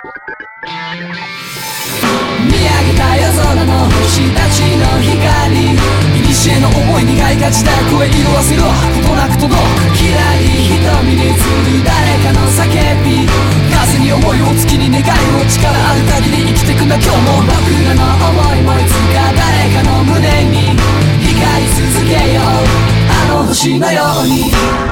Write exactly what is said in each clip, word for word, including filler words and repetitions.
見上げた夜空の星たちの光、古の思いにがいがちだ声色あせろことなく届くきらり瞳に映る誰かの叫び、風に思いを月に願いを力ある限り生きてくんだ今日も僕らの思いもいつか誰かの胸に光り続けようあの星のように。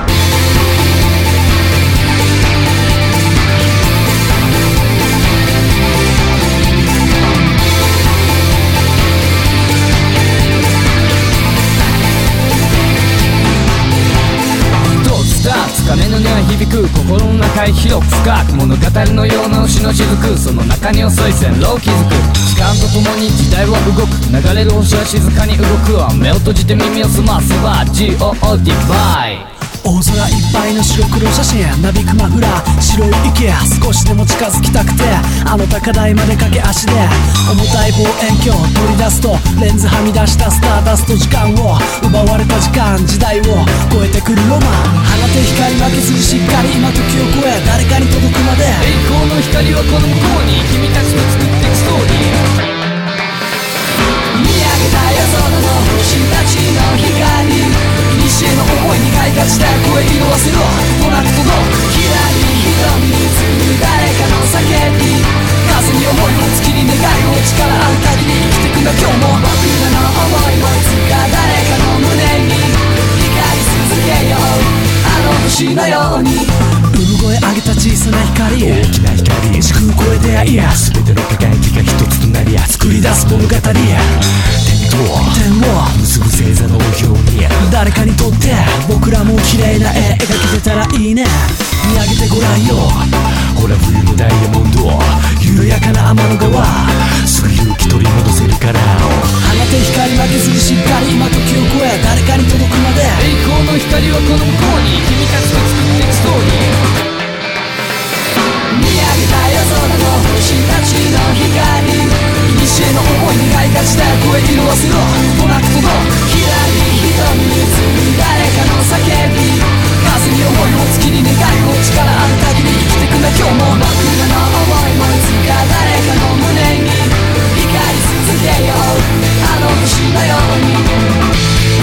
鐘の音は響く心の中へ広く深く物語のような星の雫、その中に遅い線路を築く時間とともに時代は動く流れる星は静かに動くわ目を閉じて耳を澄ませば ジーオー ディバイ大空いっぱいの白黒写真なびくマフラー白い池少しでも近づきたくてあの高台まで駆け足で重たい望遠鏡取り出すとレンズはみ出したスターダスト時間を奪われた時間時代を超えてくるロマン放て光負けずにしっかり今時を超え誰かに届くまで栄光の光はこの向こうに君たちと作っていくストーリー見上げた夜空の星たちの光、古の思いにがいがちだ声色あせろことなく届くきらり瞳に映る誰かの叫び、風に思いを月に願いを力ある限り生きてくんだ今日も僕らの思いもいつか誰かの胸に光り続けようあの星のように。産声上げた小さな光大きな光時空超え出会いや全ての輝きが一つとなり作り出す物語点と点を結ぶ星座のように誰かにとって僕らも綺麗な絵描けてたらいいね。見上げてごらんよほら冬のダイヤモンド緩やかな天の川すぐ勇気取り戻せるから放て光負けずにしっかり今時を超え誰かに届くまで栄光の光はこの向こうに君たちと作っていくストーリー見上げた夜空の星たちの光、古の思いにがいがちだ声色あせろことなく届くきらり瞳に映る誰かの叫び、風に思いを月に願いを力ある限り生きてくんだ今日も僕らの思いもいつか誰かの胸に光り続けようあの星のように。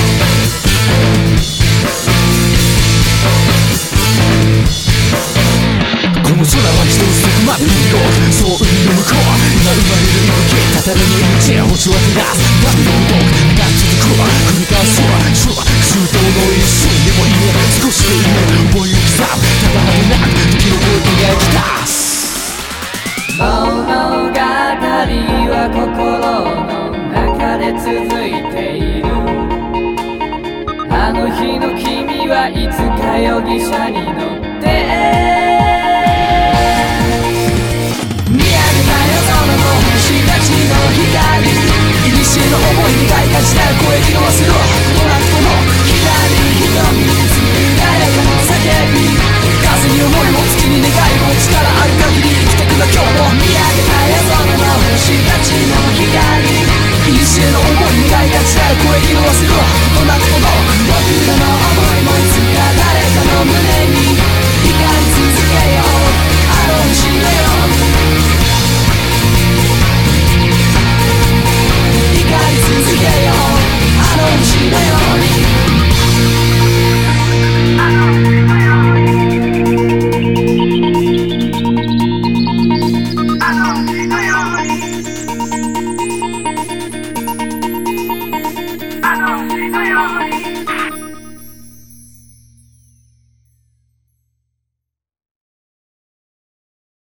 この空は一つそこまで広くそう海の向こう今生まれる息吹たたらの命や星は照らす波の動くが続く繰り返す空周到の一瞬でもいいね少しでいいね思いを刻むただ果てなく時の声輝き出す物語は心の中で続いているあの日の君はいつか容疑者に乗って星たちの光、古の思いにがいがちだ声色あせろことなく届くきらり瞳に映る誰かの叫び、風に思いを月に願いを力ある限り生きてくんだ今日も見上げた夜空の星たちの光、古の思いにがいがちだ声色あせろことなく届く僕らの思いもいつか誰かの胸に光り続けようあの星のように光り続けようあの星のように。あの星のようにあの星のように